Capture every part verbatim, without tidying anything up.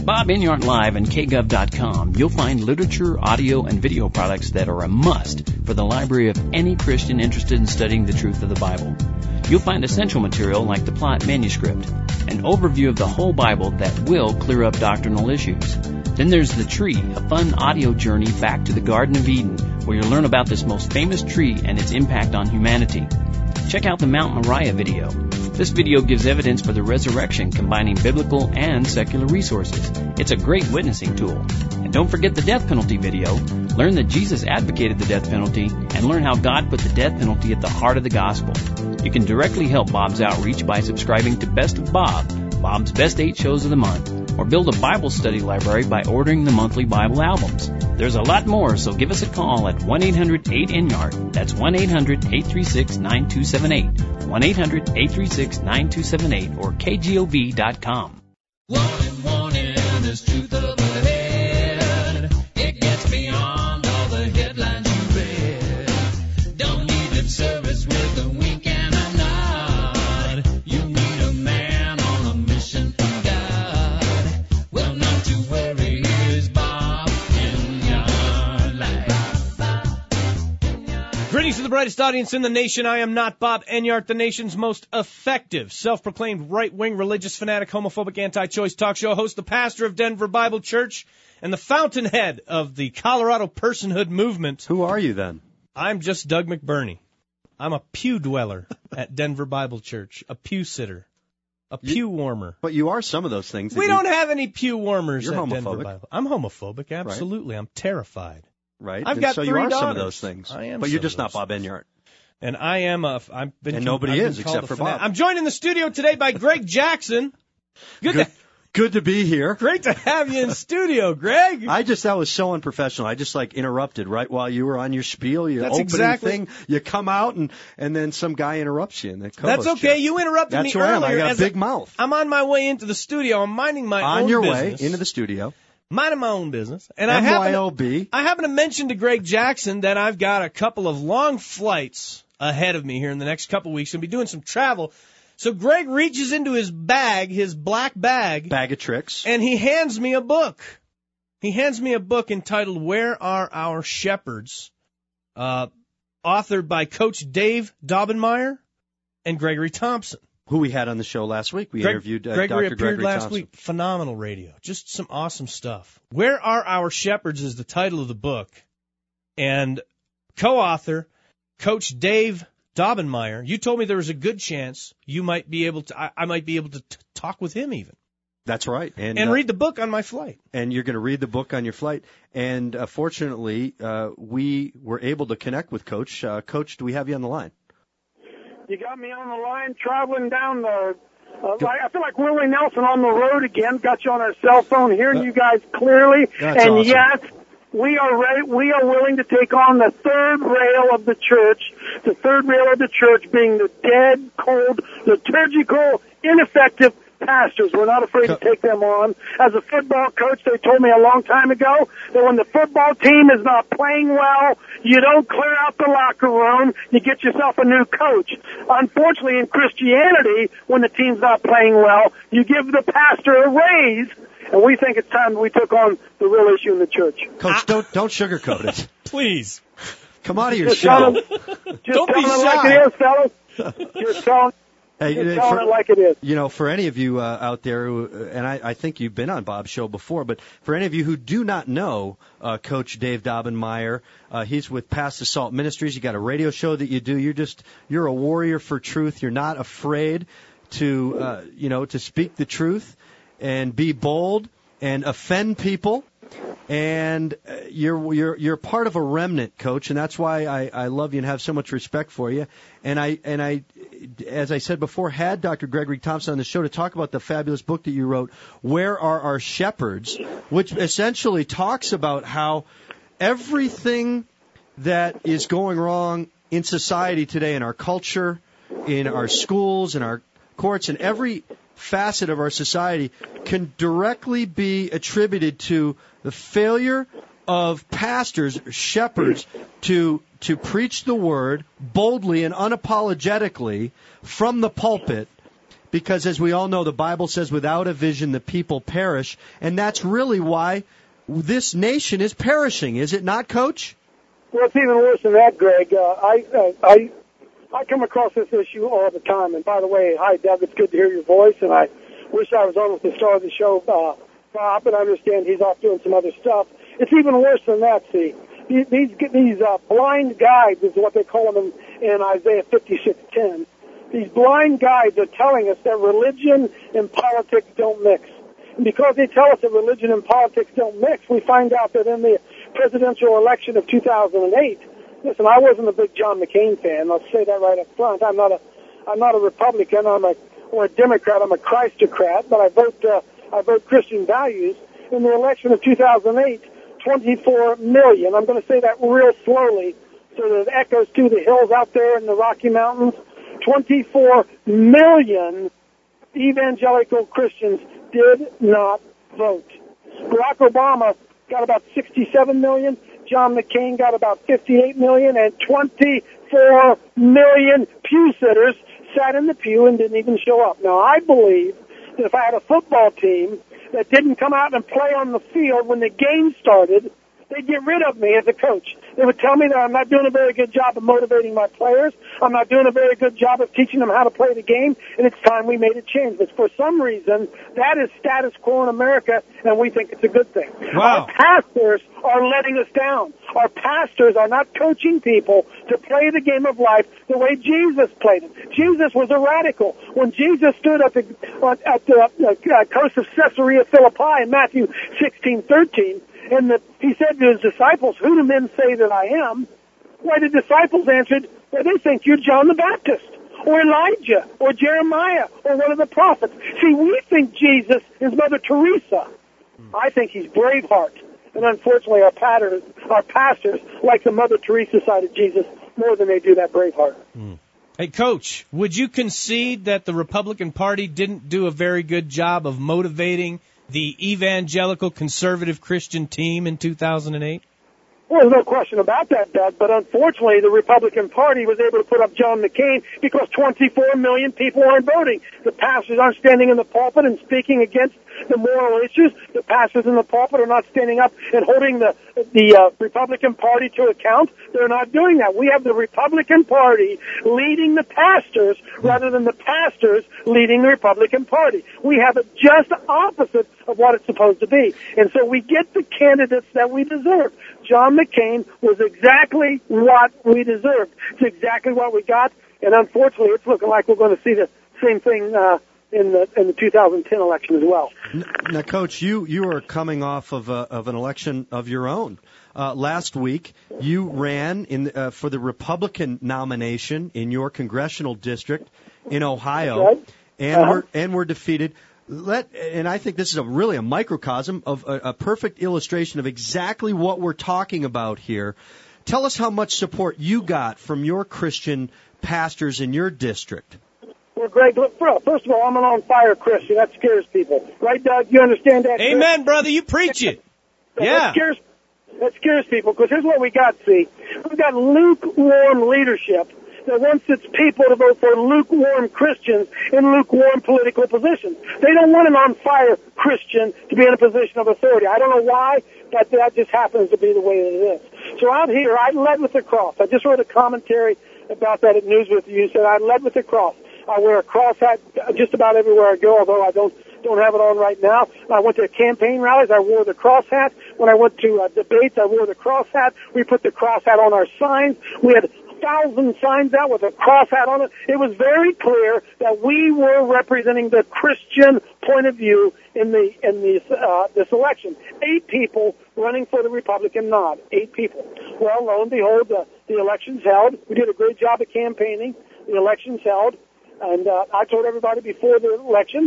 At Bob Enyart Live and K Gov dot com, you'll find literature, audio, and video products that are a must for the library of any Christian interested in studying the truth of the Bible. You'll find essential material like the Plot manuscript, an overview of the whole Bible that will clear up doctrinal issues. Then there's The Tree, a fun audio journey back to the Garden of Eden, where you'll learn about this most famous tree and its impact on humanity. Check out the Mount Moriah video. This video gives evidence for the resurrection, combining biblical and secular resources. It's a great witnessing tool. And don't forget the death penalty video. Learn that Jesus advocated the death penalty and learn how God put the death penalty at the heart of the gospel. You can directly help Bob's outreach by subscribing to Best of Bob, Bob's best eight shows of the month, or build a Bible study library by ordering the monthly Bible albums. There's a lot more, so give us a call at one eight hundred eight N Y A R D. That's one eight hundred eight three six nine two seven eight, one eight hundred eight three six nine two seven eight, or K G O V dot com. Warning, warning, there's truth up ahead. It gets beyond all the headlines you read. Don't need lip service with a wink and a nod. You need a man on a mission from God. Well, not to worry, here's Bob Enyart Live. Greetings to the brightest audience in the nation. I am not Bob Enyart, the nation's most effective, self-proclaimed right-wing, religious fanatic, homophobic, anti-choice talk show host, the pastor of Denver Bible Church, and the fountainhead of the Colorado personhood movement. Who are you then? I'm just Doug McBurney. I'm a pew dweller at Denver Bible Church, a pew sitter, a pew You- warmer. But you are some of those things. that We you- don't have any pew warmers You're at Denver homophobic. Bible. I'm homophobic, absolutely. I'm terrified. Right? I've And got so three you are daughters. some of those things. I am But you're some just of not those Bob Enyart. And I am a, I've been, And nobody I've been is called except a for fanatic. Bob. I'm joined in the studio today by Greg Jackson. Good, Good, to, good to be here. great to have you in studio, Greg. I just, that was so unprofessional. I just like interrupted right while you were on your spiel, your That's opening exactly- thing. You come out and, and then some guy interrupts you. And the That's co-host okay. chair. You interrupted That's me who I am. I earlier. got a as big mouth. I'm on my way into the studio. I'm minding my On own your business. way into the studio. Minding my own business. And I M happen, Y to, O B. I happen to mention to Greg Jackson that I've got a couple of long flights ahead of me here in the next couple of weeks. I'll be doing some travel. So Greg reaches into his bag, his black bag, Bag of tricks. and he hands me a book. He hands me a book entitled Where Are Our Shepherds, uh, authored by Coach Dave Daubenmire and Gregory Thompson. Who we had on the show last week. We Greg- interviewed uh, Gregory Doctor appeared Gregory last Thompson. week. Phenomenal radio. Just some awesome stuff. Where Are Our Shepherds is the title of the book. And co-author, Coach Dave Daubenmire, you told me there was a good chance you might be able to, I, I might be able to t- talk with him even. That's right. And, And uh, read the book on my flight. and you're going to read the book on your flight. And uh, fortunately, uh, we were able to connect with Coach. Uh, Coach, do we have you on the line? You got me on the line traveling down the. Uh, like, I feel like Willie Nelson on the road again. Got you on our cell phone, hearing you guys clearly. That's and awesome. yes, we are ready, we are willing to take on the third rail of the church. The third rail of the church being the dead, cold, liturgical, ineffective pastors. We're not afraid to take them on. As a football coach, they told me a long time ago that when the football team is not playing well, you don't clear out the locker room. You get yourself a new coach. Unfortunately, in Christianity, when the team's not playing well, you give the pastor a raise. And we think it's time that we took on the real issue in the church. Coach, don't don't sugarcoat it. Please. Come out of your Just tell shell. them, just Don't tell be them it shy. like it is, fellas. Just tell them, Hey, just uh, tell for- them it like it is. You know, for any of you uh, out there, who, uh, and I, I think you've been on Bob's show before, but for any of you who do not know uh, Coach Dave Daubenmire, uh, he's with Pass the Salt Ministries. You got a radio show that you do. You're just you're a warrior for truth. You're not afraid to uh, you know to speak the truth and be bold and offend people. And uh, you're you're you're part of a remnant, Coach, and that's why I, I love you and have so much respect for you. And I and I, as I said before, had Doctor Gregory Thompson on the show to talk about the fabulous book that you wrote, Where Are Our Shepherds?, which essentially talks about how everything that is going wrong in society today, in our culture, in our schools, in our courts, in every facet of our society, can directly be attributed to the failure of pastors, shepherds, to to preach the word boldly and unapologetically from the pulpit because as we all know, the Bible says without a vision the people perish, and that's really why this nation is perishing, is it not, Coach? Well, it's even worse than that, Greg. Uh, I, uh, I, I come across this issue all the time. And by the way, hi, Doug. It's good to hear your voice. And I wish I was on with the star of the show, uh, Bob. But I understand he's off doing some other stuff. It's even worse than that. See, these these, these uh, blind guides is what they call them in, in Isaiah fifty-six ten. These blind guides are telling us that religion and politics don't mix. And because they tell us that religion and politics don't mix, we find out that in the presidential election of two thousand eight, listen, I wasn't a big John McCain fan. I'll say that right up front. I'm not a, I'm not a Republican. I'm a, or a Democrat. I'm a Christocrat. But I vote, uh, I vote Christian values. In the election of two thousand eight, twenty-four million. I'm going to say that real slowly, so that it echoes to the hills out there in the Rocky Mountains. twenty-four million evangelical Christians did not vote. Barack Obama got about sixty-seven million. John McCain got about fifty-eight million, and twenty-four million pew sitters sat in the pew and didn't even show up. Now, I believe that if I had a football team that didn't come out and play on the field when the game started, they'd get rid of me as a coach. They would tell me that I'm not doing a very good job of motivating my players. I'm not doing a very good job of teaching them how to play the game, and it's time we made a change. But for some reason, that is status quo in America, and we think it's a good thing. Wow. Our pastors are letting us down. Our pastors are not coaching people to play the game of life the way Jesus played it. Jesus was a radical. When Jesus stood at the, at the uh, coast of Caesarea Philippi in Matthew sixteen thirteen, and the, he said to his disciples, "Who do men say that I am?" Why, the disciples answered, "Well, they think you're John the Baptist, or Elijah, or Jeremiah, or one of the prophets." See, we think Jesus is Mother Teresa. I think he's Braveheart. And unfortunately, our pastors, our pastors like the Mother Teresa side of Jesus more than they do that Braveheart. Mm. Hey, Coach, would you concede that the Republican Party didn't do a very good job of motivating the evangelical conservative Christian team in two thousand eight? Well, there's no question about that, Doug, but unfortunately the Republican Party was able to put up John McCain because twenty-four million people aren't voting. The pastors aren't standing in the pulpit and speaking against the moral issues. The pastors in the pulpit are not standing up and holding the the uh, Republican Party to account. They're not doing that. We have the Republican Party leading the pastors rather than the pastors leading the Republican Party. We have it just opposite of what it's supposed to be. And so we get the candidates that we deserve. John McCain was exactly what we deserved. It's exactly what we got, and unfortunately it's looking like we're going to see the same thing uh, in the in the two thousand ten election as well. Now, Coach, you, you are coming off of, a, of an election of your own. Uh, last week, you ran in uh, for the Republican nomination in your congressional district in Ohio, right. and Uh-huh. were and were defeated. Let and I think this is a really a microcosm of a, a perfect illustration of exactly what we're talking about here. Tell us how much support you got from your Christian pastors in your district. Well, Greg, look, first of all, I'm an on-fire Christian. That scares people. Right, Doug? You understand that? Amen, Chris? brother. You preach it. That Yeah. scares, that scares people, because here's what we got, see. We've got lukewarm leadership that wants its people to vote for lukewarm Christians in lukewarm political positions. They don't want an on-fire Christian to be in a position of authority. I don't know why, but that just happens to be the way that it is. So out here, I led with the cross. I just wrote a commentary about that at News With You. Said I led with the cross. I wear a cross hat just about everywhere I go, although I don't don't have it on right now. I went to campaign rallies. I wore the cross hat. When I went to uh, debates, I wore the cross hat. We put the cross hat on our signs. We had thousand signs out with a cross hat on it. It was very clear that we were representing the Christian point of view in the in this uh, this election. Eight people running for the Republican nod. Eight people. Well, lo and behold, uh, the election's held. We did a great job of campaigning. The election's held, and uh, I told everybody before the election,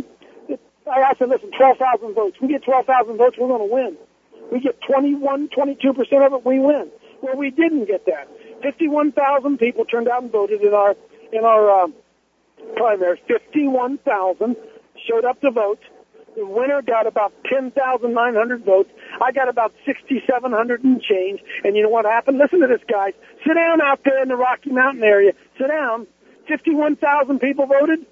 I said, listen, twelve thousand votes. We get twelve thousand votes, we're going to win. We get twenty-one, twenty-two percent of it, we win. Well, we didn't get that. fifty-one thousand people turned out and voted in our in our uh, primaries. fifty-one thousand showed up to vote. The winner got about ten thousand nine hundred votes. I got about six thousand seven hundred and change. And you know what happened? Listen to this, guys. Sit down out there in the Rocky Mountain area. Sit down. fifty-one thousand people voted.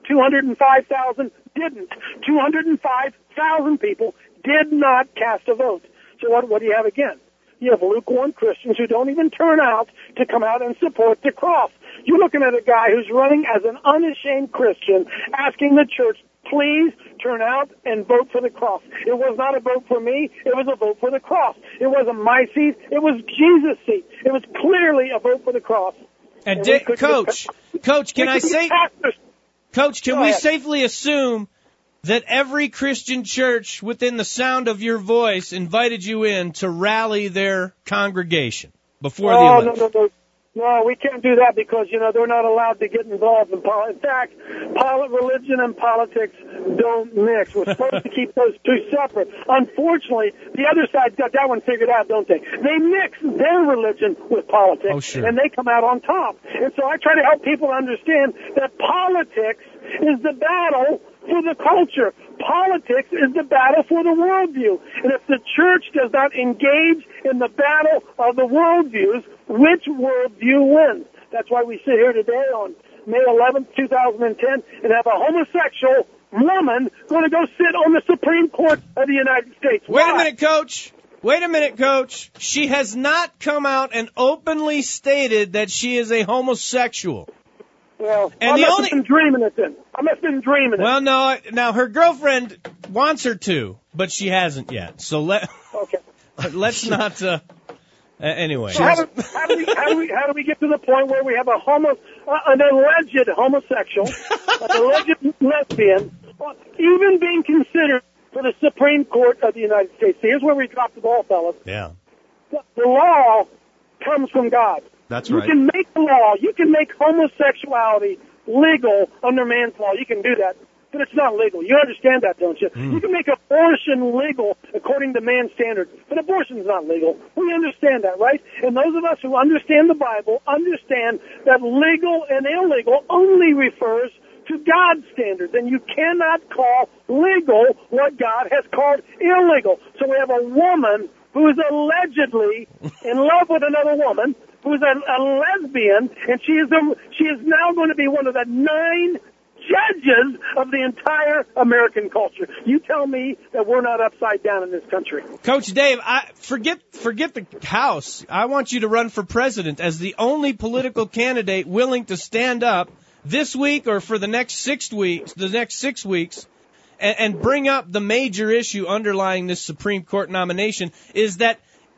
two hundred five thousand didn't. two hundred five thousand people did not cast a vote. So what, what do you have again? You have lukewarm Christians who don't even turn out to come out and support the cross. You're looking at a guy who's running as an unashamed Christian, asking the church, please turn out and vote for the cross. It was not a vote for me. It was a vote for the cross. It wasn't my seat. It was Jesus' seat. It was clearly a vote for the cross. And, and di- Coach, get, Coach, can I say, pastors. Coach, can Go we ahead. safely assume that every Christian church within the sound of your voice invited you in to rally their congregation before oh, the election? No, no, no. No, we can't do that because, you know, they're not allowed to get involved in politics. In fact, poli- religion and politics don't mix. We're supposed to keep those two separate. Unfortunately, the other side's got that one figured out, don't they? They mix their religion with politics, Oh, sure. and they come out on top. And so I try to help people understand that politics is the battle for the culture. Politics is the battle for the worldview. And if the church does not engage in the battle of the worldviews, which worldview wins? That's why we sit here today on May eleventh, two thousand ten, and have a homosexual woman going to go sit on the Supreme Court of the United States. Wait Why? a minute, Coach. Wait a minute, Coach. She has not come out and openly stated that she is a homosexual. Well, And I the must only- have been dreaming it then. I must have been dreaming it. Well, no. Now her girlfriend wants her to, but she hasn't yet. So let Okay. let's not. Uh, uh, anyway, So how, do, how, do we, how, do we, how do we get to the point where we have a homo, uh, an alleged homosexual, an alleged lesbian, uh, even being considered for the Supreme Court of the United States? See, here's where we drop the ball, fellas. yeah. The, the law comes from God. That's You right. can make the law. You can make homosexuality legal under man's law. You can do that. But it's not legal. You understand that, don't you? Mm. You can make abortion legal according to man's standards, but abortion is not legal. We understand that, right? And those of us who understand the Bible understand that legal and illegal only refers to God's standards, and you cannot call legal what God has called illegal. So we have a woman who is allegedly in love with another woman, who is a, a lesbian, and she is a, she is now going to be one of the nine judges of the entire American culture. You tell me that we're not upside down in this country. Coach Dave, I forget forget the House. I want you to run for president as the only political candidate willing to stand up this week or for the next six weeks, the next six weeks, and, and bring up the major issue underlying this Supreme Court nomination. Is that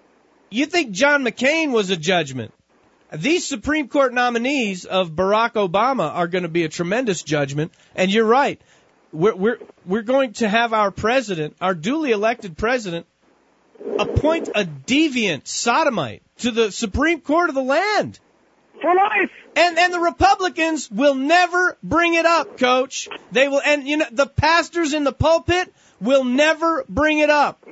you think John McCain was a judgment? These Supreme Court nominees of Barack Obama are going to be a tremendous judgment, and you're right. We're we're we're going to have our president, our duly elected president, appoint a deviant sodomite to the Supreme Court of the land. For life. And and the Republicans will never bring it up, Coach. They will, and you know the pastors in the pulpit will never bring it up.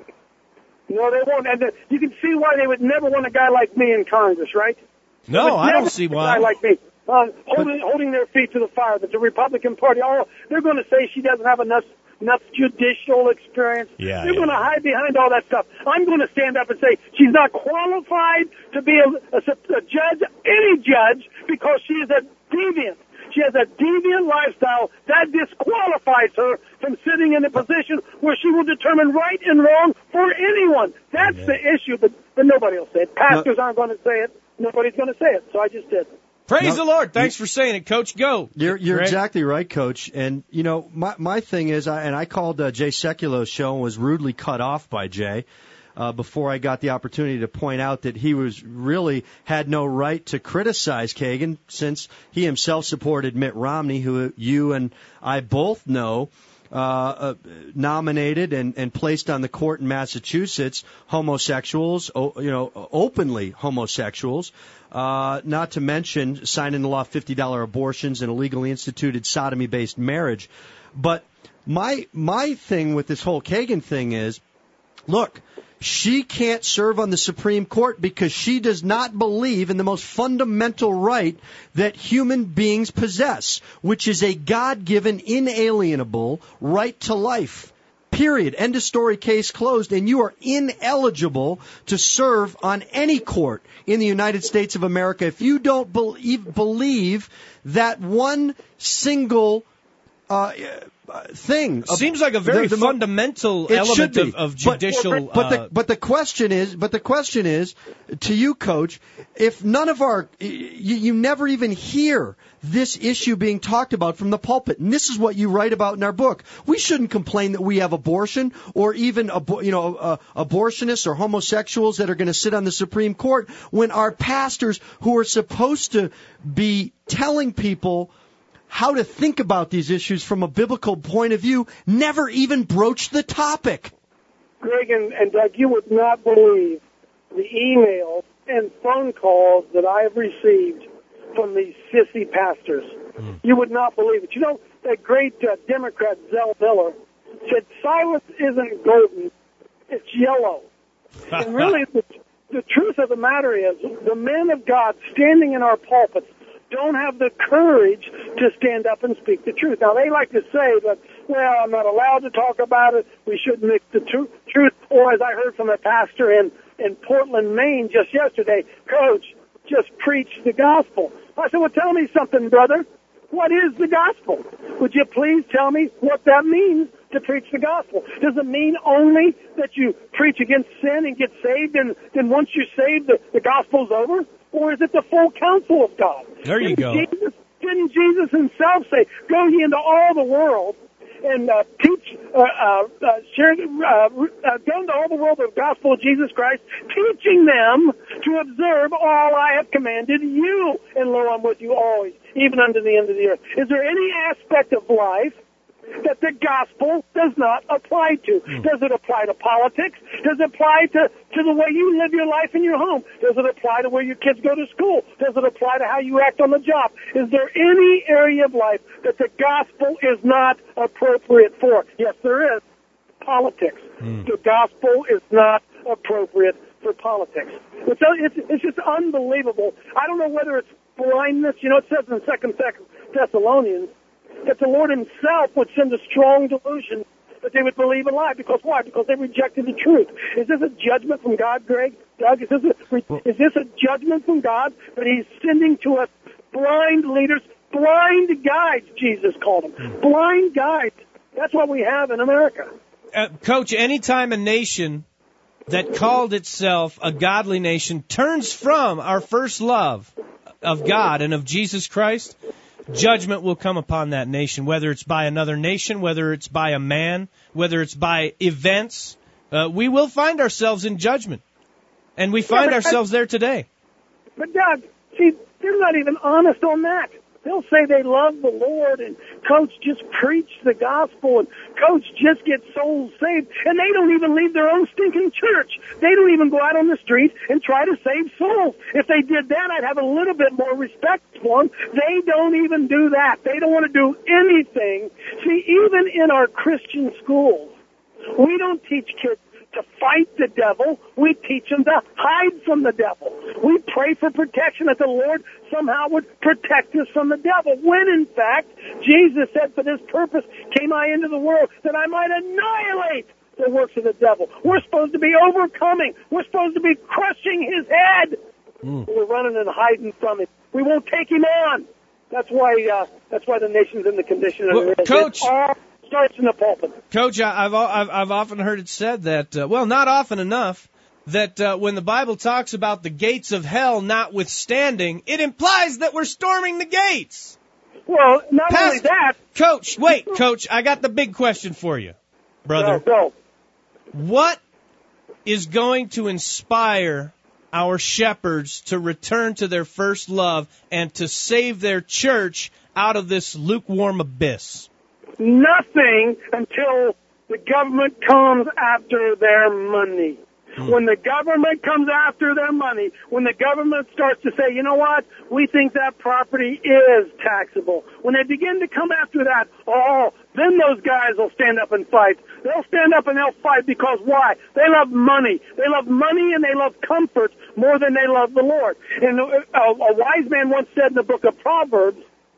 No, they won't. And the, you can see why they would never want a guy like me in Congress, right? No, Would I never don't see want a guy why. like me. Uh, holding, holding their feet to the fire. That the Republican Party, oh, they're going to say she doesn't have enough enough judicial experience. Yeah, they're yeah. going to hide behind all that stuff. I'm going to stand up and say she's not qualified to be a, a, a judge, any judge, because she is a deviant. She has a deviant lifestyle that disqualifies her from sitting in a position where she will determine right and wrong for anyone. That's Amen. the issue, but, but nobody will say it. Pastors aren't going to say it. Nobody's going to say it, so I just did. Praise No, the Lord. Thanks for saying it, Coach. Go. You're you're Greg? exactly right, Coach. And you know, my my thing is, I, and I called uh, Jay Sekulo's show and was rudely cut off by Jay uh, before I got the opportunity to point out that he was really had no right to criticize Kagan, since he himself supported Mitt Romney, who you and I both know uh, uh, nominated and, and placed on the court in Massachusetts homosexuals, o- you know, openly homosexuals. Uh, not to mention signing the law fifty dollar abortions and a legally instituted sodomy-based marriage. But my my thing with this whole Kagan thing is, look, she can't serve on the Supreme Court because she does not believe in the most fundamental right that human beings possess, which is a God-given, inalienable right to life. Period. End of story, case closed, and you are ineligible to serve on any court in the United States of America if you don't believe, believe that one single uh, thing. Seems like a very the, the, fundamental it element should be. of, of judicial. But, but, uh, the, but the question is, but the question is, to you, Coach, if none of our, you, you never even hear this issue being talked about from the pulpit, and this is what you write about in our book. We shouldn't complain that we have abortion, or even abo- you know uh, abortionists or homosexuals that are going to sit on the Supreme Court, when our pastors, who are supposed to be telling people how to think about these issues from a biblical point of view, never even broach the topic. Greg and, and Doug, you would not believe the emails and phone calls that I have received from these sissy pastors. Mm. You would not believe it. You know, that great uh, Democrat, Zell Miller, said silence isn't golden, it's yellow. And really, the, the truth of the matter is, the men of God standing in our pulpits don't have the courage to stand up and speak the truth. Now, they like to say that, well, I'm not allowed to talk about it, we shouldn't mix the tru- truth, or as I heard from a pastor in, in Portland, Maine just yesterday, Coach, just preach the gospel. I said, well, tell me something, brother. What is the gospel? Would you please tell me what that means to preach the gospel? Does it mean only that you preach against sin and get saved, and then once you're saved, the, the gospel's over? Or is it the full counsel of God? There you didn't go. Jesus, didn't Jesus himself say, go ye into all the world and uh, teach, uh, uh, uh, share, uh, uh, go into all the world of the gospel of Jesus Christ, teaching them to observe all I have commanded you. And lo, I'm with you always, even unto the end of the earth. Is there any aspect of life that the gospel does not apply to? Mm. Does it apply to politics? Does it apply to, to the way you live your life in your home? Does it apply to where your kids go to school? Does it apply to how you act on the job? Is there any area of life that the gospel is not appropriate for? Yes, there is. Politics. Mm. The gospel is not appropriate for politics. It's, it's, it's just unbelievable. I don't know whether it's blindness. You know, it says in Second Thessalonians that the Lord himself would send a strong delusion that they would believe a lie. Because why? Because they rejected the truth. Is this a judgment from God, Greg? Doug, is this a, is this a judgment from God that he's sending to us blind leaders, blind guides, Jesus called them, blind guides? That's what we have in America. Uh, Coach, anytime a nation that called itself a godly nation turns from our first love of God and of Jesus Christ, judgment will come upon that nation, whether it's by another nation, whether it's by a man, whether it's by events. Uh, we will find ourselves in judgment, and we find yeah, ourselves there today. But, Doug, see, they're not even honest on that. They'll say they love the Lord, and Coach, just preach the gospel, and Coach, just get souls saved. And they don't even leave their own stinking church. They don't even go out on the street and try to save souls. If they did that, I'd have a little bit more respect for them. They don't even do that. They don't want to do anything. See, even in our Christian schools, we don't teach kids to fight the devil. We teach them to hide from the devil. We pray for protection, that the Lord somehow would protect us from the devil, when in fact Jesus said, for this purpose came I into the world, that I might annihilate the works of the devil. We're supposed to be overcoming. We're supposed to be crushing his head. Mm. We're running and hiding from him. We won't take him on. That's why uh, that's why the nation's in the condition that well, it is. Coach, it all starts in the pulpit. Coach, I've, I've, I've often heard it said that, uh, well, not often enough, that uh, when the Bible talks about the gates of hell notwithstanding, it implies that we're storming the gates. Well, not Pastor, only that. Coach, wait, Coach, I got the big question for you, brother. Go, go. What is going to inspire our shepherds to return to their first love and to save their church out of this lukewarm abyss? Nothing until the government comes after their money. When the government comes after their money, when the government starts to say, you know what, we think that property is taxable. When they begin to come after that, oh, then those guys will stand up and fight. They'll stand up and they'll fight because why? They love money. They love money and they love comfort more than they love the Lord. And a, a wise man once said in the book of Proverbs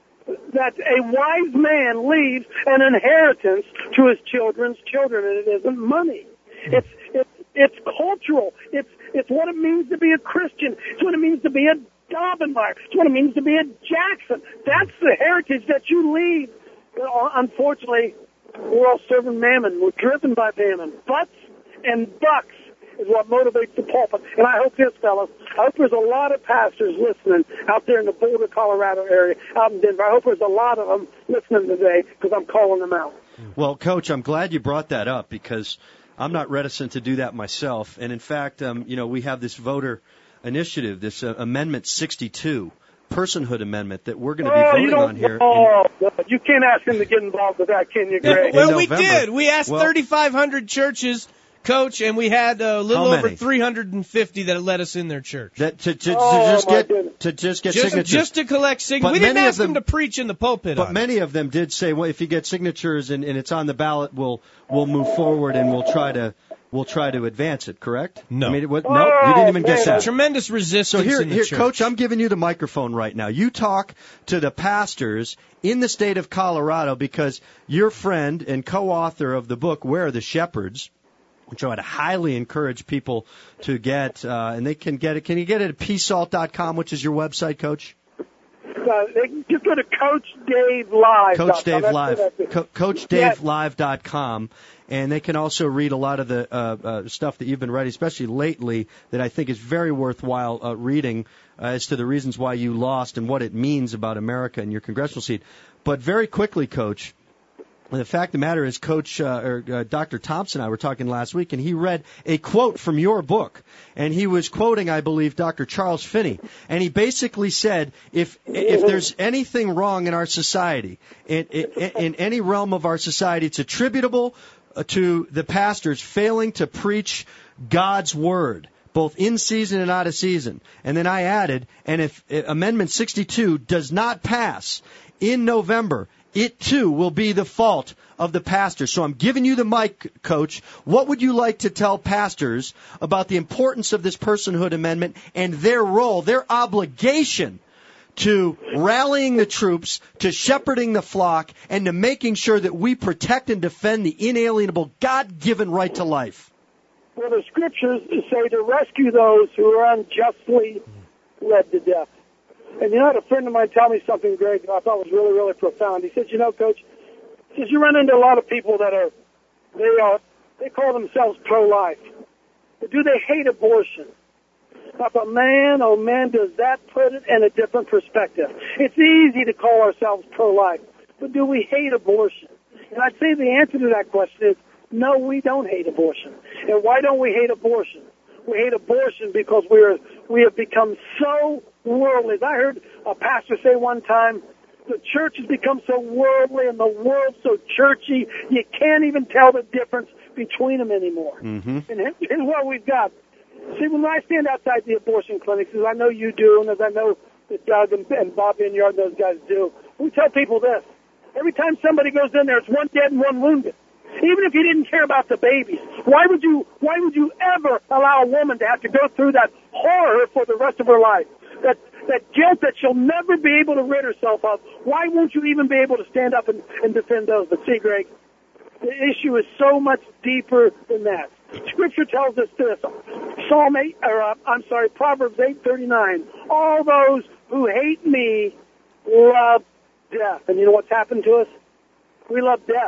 that a wise man leaves an inheritance to his children's children, and it isn't money. It's it's it's cultural. It's it's what it means to be a Christian. It's what it means to be a Daubenmire. It's what it means to be a Jackson. That's the heritage that you leave Well, unfortunately, we're all serving mammon. We're driven by mammon. Butts and bucks is what motivates the pulpit. And I hope this, fellas, I hope there's a lot of pastors listening out there in the Boulder, Colorado area, out in Denver. I hope there's a lot of them listening today because I'm calling them out. Well, Coach, I'm glad you brought that up because I'm not reticent to do that myself. And, in fact, um, you know, we have this voter initiative, this uh, Amendment sixty-two, personhood amendment that we're going to be oh, voting you don't, on here. Oh, in, you can't ask him to get involved with that, can you, Greg? Well, we November. did. We asked well, thirty-five hundred churches, Coach, and we had a little How over many? three hundred fifty that let us in their church. That, to, to, Oh, to just my get goodness. to just get Just, signatures. just to collect signatures. But We didn't many of ask them, them- to preach in the pulpit. But on many of them did say, well, if you get signatures and, and it's on the ballot, we'll we'll move forward and we'll try to we'll try to advance it. Correct? No. I mean, what, no, you didn't even Oh, get man. that. Tremendous resistance So here, in the here, church. Coach, I'm giving you the microphone right now. You talk to the pastors in the state of Colorado because your friend and co-author of the book, Where Are the Shepherds, which I would highly encourage people to get, uh, and they can get it. Can you get it at p salt dot com, which is your website, Coach? Uh, they can just go to Coach Dave Live. Coach Dave That's- Live, that's it. Co- Coach Dave Live dot com, and they can also read a lot of the uh, uh, stuff that you've been writing, especially lately, that I think is very worthwhile uh, reading uh, as to the reasons why you lost and what it means about America and your congressional seat. But very quickly, Coach, the fact of the matter is, Coach uh, or uh, Doctor Thompson and I were talking last week, and he read a quote from your book, and he was quoting, I believe, Doctor Charles Finney, and he basically said, if if there's anything wrong in our society, in, in, in any realm of our society, it's attributable uh, to the pastors failing to preach God's word, both in season and out of season. And then I added, and if uh, Amendment sixty-two does not pass in November, it too will be the fault of the pastor. So I'm giving you the mic, Coach. What would you like to tell pastors about the importance of this personhood amendment and their role, their obligation to rallying the troops, to shepherding the flock, and to making sure that we protect and defend the inalienable God-given right to life? Well, the scriptures say to rescue those who are unjustly led to death. And you know, I had a friend of mine tell me something, Greg, that I thought was really, really profound. He said, you know, Coach, he says, you run into a lot of people that are, they are, they call themselves pro-life. But do they hate abortion? I thought, man, oh man, does that put it in a different perspective. It's easy to call ourselves pro-life, but do we hate abortion? And I'd say the answer to that question is, no, we don't hate abortion. And why don't we hate abortion? We hate abortion because we are, we have become so worldly. I heard a pastor say one time, the church has become so worldly and the world so churchy, you can't even tell the difference between them anymore. Mm-hmm. And here's what we've got. See, when I stand outside the abortion clinics, as I know you do, and as I know that Doug and, and Bob Inyard and those guys do, we tell people this. Every time somebody goes in there, it's one dead and one wounded. Even if you didn't care about the babies, why would you, why would you ever allow a woman to have to go through that horror for the rest of her life? That, that guilt that she'll never be able to rid herself of. Why won't you even be able to stand up and, and defend those? But see, Greg, the issue is so much deeper than that. Scripture tells us this. Psalm eight, or uh, I'm sorry, Proverbs eight thirty-nine. All those who hate me love death. And you know what's happened to us? We love death.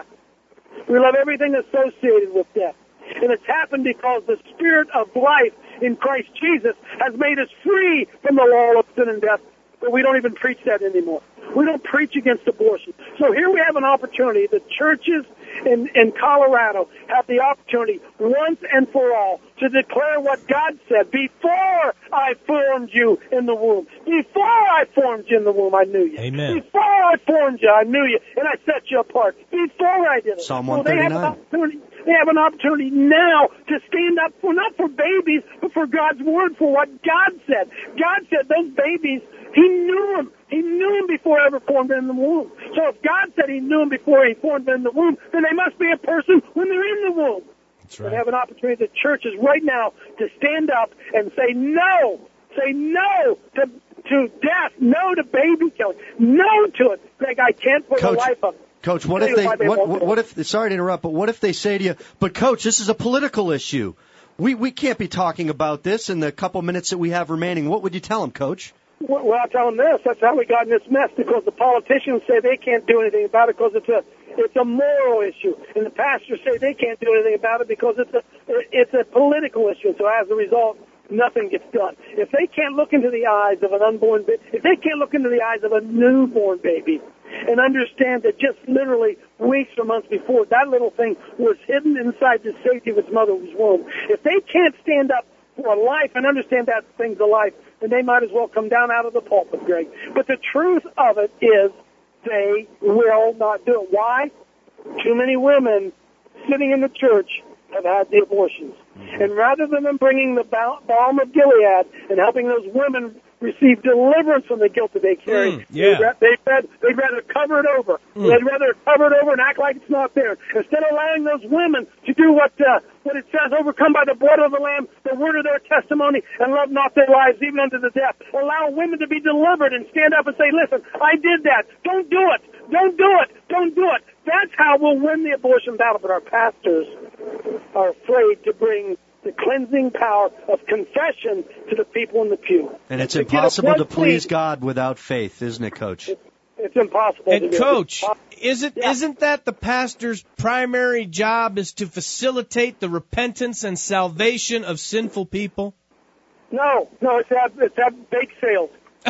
We love everything associated with death. And it's happened because the Spirit of life in Christ Jesus has made us free from the law of sin and death. But we don't even preach that anymore. We don't preach against abortion. So here we have an opportunity. The churches in, in Colorado have the opportunity once and for all to declare what God said. Before I formed you in the womb, before I formed you in the womb, I knew you. Amen. Before I formed you, I knew you, and I set you apart. Before I did it. Psalm So they have an one thirty-nine. opportunity. They have an opportunity now to stand up for not for babies, but for God's word, for what God said. God said those babies, He knew them. He knew them before I ever formed them in the womb. So if God said He knew them before He formed them in the womb, then they must be a person when they're in the womb. That's They have an opportunity, the churches right now, to stand up and say no. Say no to to death. No to baby killing. No to it. Greg, I can't put Coach, a life up. Coach, what if they, what, what, what if, sorry to interrupt, but what if they say to you, but Coach, this is a political issue. We, we can't be talking about this in the couple minutes that we have remaining. What would you tell them, Coach? Well, I tell them this. That's how we got in this mess, because the politicians say they can't do anything about it because it's a it's a moral issue, and the pastors say they can't do anything about it because it's a it's a political issue. So as a result, nothing gets done. If they can't look into the eyes of an unborn baby, if they can't look into the eyes of a newborn baby and understand that just literally weeks or months before, that little thing was hidden inside the safety of its mother's womb, if they can't stand up for a life and understand that thing's a life, then they might as well come down out of the pulpit, Greg. But the truth of it is they will not do it. Why? Too many women sitting in the church have had the abortions. Mm-hmm. And rather than them bringing the balm of Gilead and helping those women receive deliverance from the guilt that they carry, mm, yeah. they'd, they'd, they'd rather cover it over. Mm. They'd rather cover it over and act like it's not there. Instead of allowing those women to do what uh, what it says, overcome by the blood of the Lamb, the word of their testimony, and love not their lives even unto the death. Allow women to be delivered and stand up and say, listen, I did that. Don't do it. Don't do it. Don't do it. That's how we'll win the abortion battle. But our pastors are afraid to bring the cleansing power of confession to the people in the pew. And it's impossible to please God without faith, isn't it, Coach? It's, it's impossible. And to Coach, do. isn't yeah. isn't that the pastor's primary job, is to facilitate the repentance and salvation of sinful people? No, no, it's have it's have bake sales.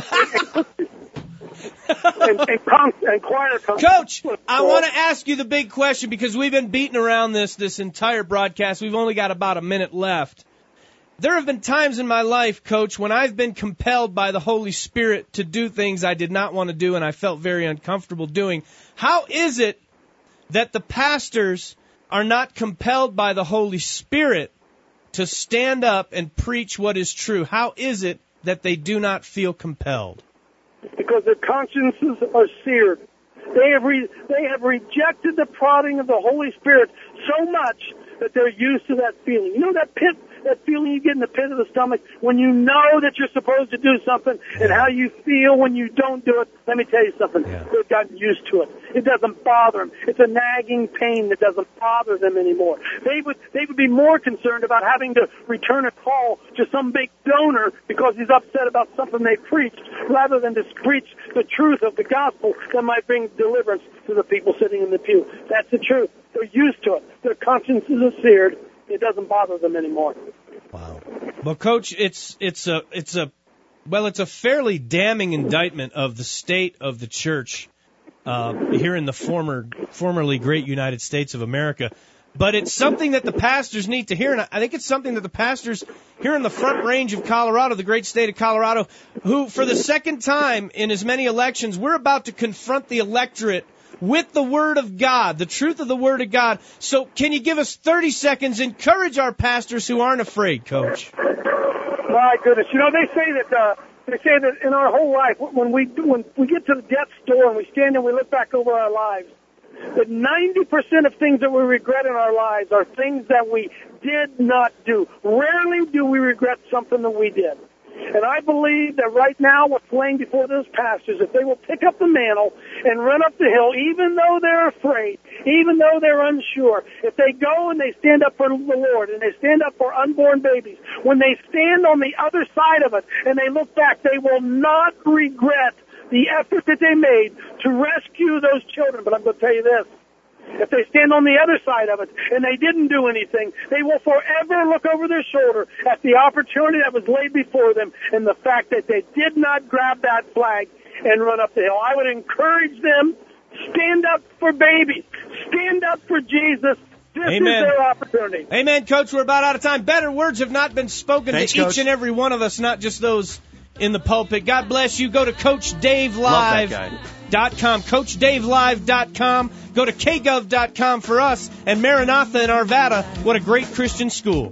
and, and, con- and choir Coach, I want to ask you the big question, because we've been beating around this this entire broadcast. We've only got about a minute left. There have been times in my life, Coach, when I've been compelled by the Holy Spirit to do things I did not want to do and I felt very uncomfortable doing. How is it that the pastors are not compelled by the Holy Spirit to stand up and preach what is true? How is it that they do not feel compelled? Because their consciences are seared. They have re- they have rejected the prodding of the Holy Spirit so much that they're used to that feeling. You know that pit, that feeling you get in the pit of the stomach when you know that you're supposed to do something, yeah. and how you feel when you don't do it? Let me tell you something. Yeah. They've gotten used to it. It doesn't bother them. It's a nagging pain that doesn't bother them anymore. They would they would be more concerned about having to return a call to some big donor because he's upset about something they preached, rather than to preach the truth of the gospel that might bring deliverance to the people sitting in the pew. That's the truth. They're used to it. Their consciences are seared. It doesn't bother them anymore. Wow. Well, Coach, it's it's a it's a well, it's a fairly damning indictment of the state of the church uh, here in the former formerly great United States of America. But it's something that the pastors need to hear, and I think it's something that the pastors here in the Front Range of Colorado, the great state of Colorado, who for the second time in as many elections, we're about to confront the electorate with the Word of God, the truth of the Word of God. So can you give us thirty seconds, encourage our pastors who aren't afraid, Coach? My goodness. You know, they say that uh, they say that in our whole life, when we when we get to the death's door and we stand and we look back over our lives, that ninety percent of things that we regret in our lives are things that we did not do. Rarely do we regret something that we did. And I believe that right now what's laying before those pastors, if they will pick up the mantle and run up the hill, even though they're afraid, even though they're unsure, if they go and they stand up for the Lord and they stand up for unborn babies, when they stand on the other side of it and they look back, they will not regret the effort that they made to rescue those children. But I'm going to tell you this. If they stand on the other side of it and they didn't do anything, they will forever look over their shoulder at the opportunity that was laid before them and the fact that they did not grab that flag and run up the hill. I would encourage them, stand up for babies. Stand up for Jesus. This Amen. is their opportunity. Amen, Coach. We're about out of time. Better words have not been spoken Thanks, to each Coach. and every one of us, not just those in the pulpit. God bless you. Go to Coach Dave Live dot com. Coach Dave Live dot com. Go to K Gov dot com for us. And Maranatha in Arvada. What a great Christian school.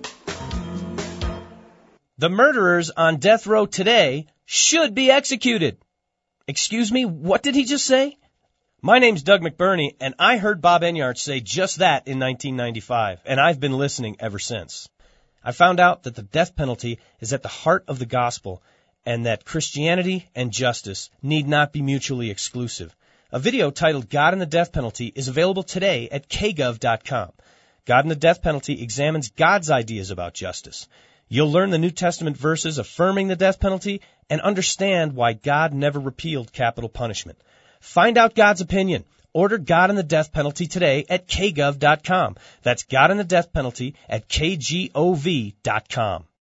The murderers on death row today should be executed. Excuse me, what did he just say? My name's Doug McBurney, and I heard Bob Enyart say just that in nineteen ninety-five, and I've been listening ever since. I found out that the death penalty is at the heart of the gospel, and that Christianity and justice need not be mutually exclusive. A video titled God and the Death Penalty is available today at K Gov dot com. God and the Death Penalty examines God's ideas about justice. You'll learn the New Testament verses affirming the death penalty and understand why God never repealed capital punishment. Find out God's opinion. Order God and the Death Penalty today at k gov dot com. That's God and the Death Penalty at k gov dot com.